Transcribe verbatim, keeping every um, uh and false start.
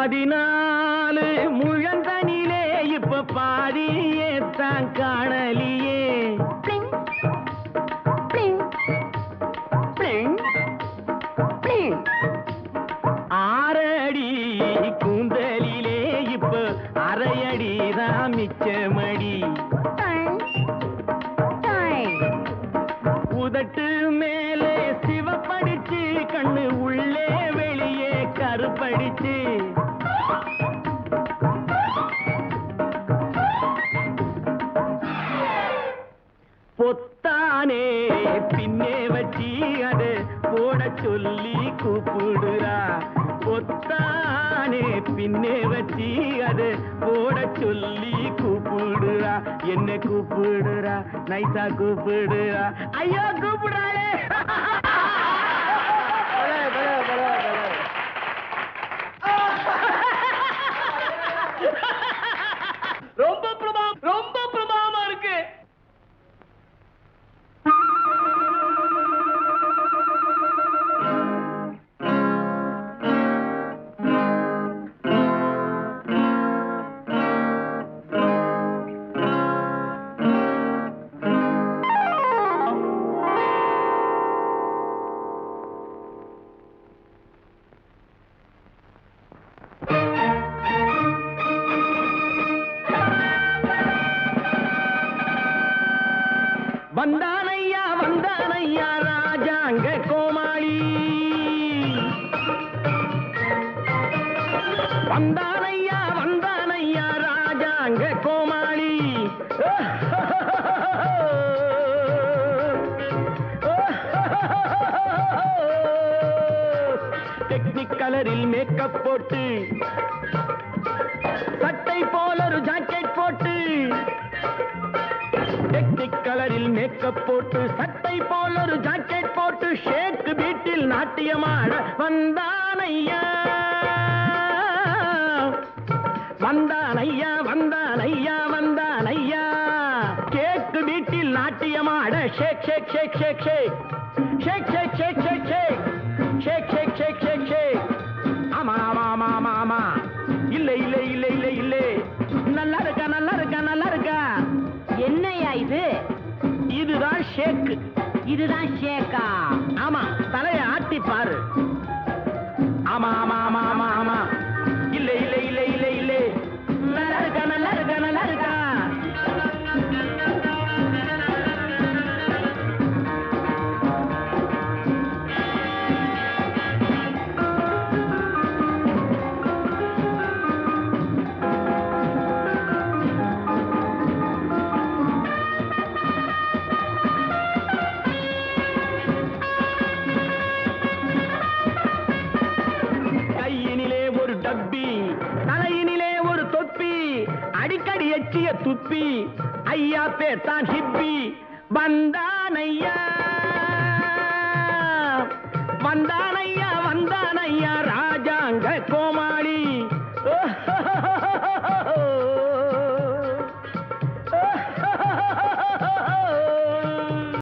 பதினாலு முழந்தனிலே இப்ப பாடியே தான் காணலியே. ஆறடி கூந்தலிலே இப்ப அரையடி தான் மிச்சமடி. உதட்டு மேலே சிவப்படிச்சு கண்ணு உள்ளே வெளியே கருப்படிச்சு. பொத்தானே பின்னே வச்சி அது போட சொல்லி கூப்பிடுறா. பொத்தானே பின்னே வச்சி அது போட சொல்லி கூப்பிடுறா. என்ன கூப்பிடுறா, நைசா கூப்பிடுறா. ஐயோ கூப்பிடுறாளே. ரொம்ப பிரபலம், ரொம்ப பிரபலமா இருக்கு. வந்தானையா வந்தானையா ராஜாங்க கோமாளி. வந்தானையா வந்தானையா ராஜாங்க கோமாளி. டெக்னிக் கலரில் மேக்கப் போட்டு சட்டை போல ஒரு ஜாக்கெட் போட்டு. டெக்னிக் கலரில் மேக்கப் போட்டு சட்டை போல ஒரு ஜாக்கெட் போட்டு ஷேக் வீட்டில் நாட்டியமாட வந்தானையா. வந்தானையா வந்தானையா வந்தானையா. கேக்கு வீட்டில் நாட்டியமாட ஷேக் ஷேக் ஷேக் ஷேக் ஷேக் ஷேக் ஷேக் ஷேக் ஷேக் ஷேக் ஷேக் ஷேக் ஷேக் ஷேக். ஆமா ஆமா ஆமா ஆமா ஆமா. இல்ல இல்ல இல்ல இல்ல இல்ல. நல்லா இருக்கா நல்லா இருக்கா நல்லா இருக்கா. என்னையா இது? இதுதான் ஷேக். இதுதான் ஷேக்கா? ஆமா, தலைய ஆட்டி பாரு. ஆமா ஆமா ஆமா ஆமா ஆமா. இல்ல இல்ல இல்ல இல்ல இல்ல. நல்லா இருக்கா நல்லா இருக்கா நல்லா இருக்கா. தலையினிலே ஒரு தொப்பி, அடிக்கடி எச்சிய துப்பி. ஐயா பேர் தான் ஹிப்பி. வந்தானையா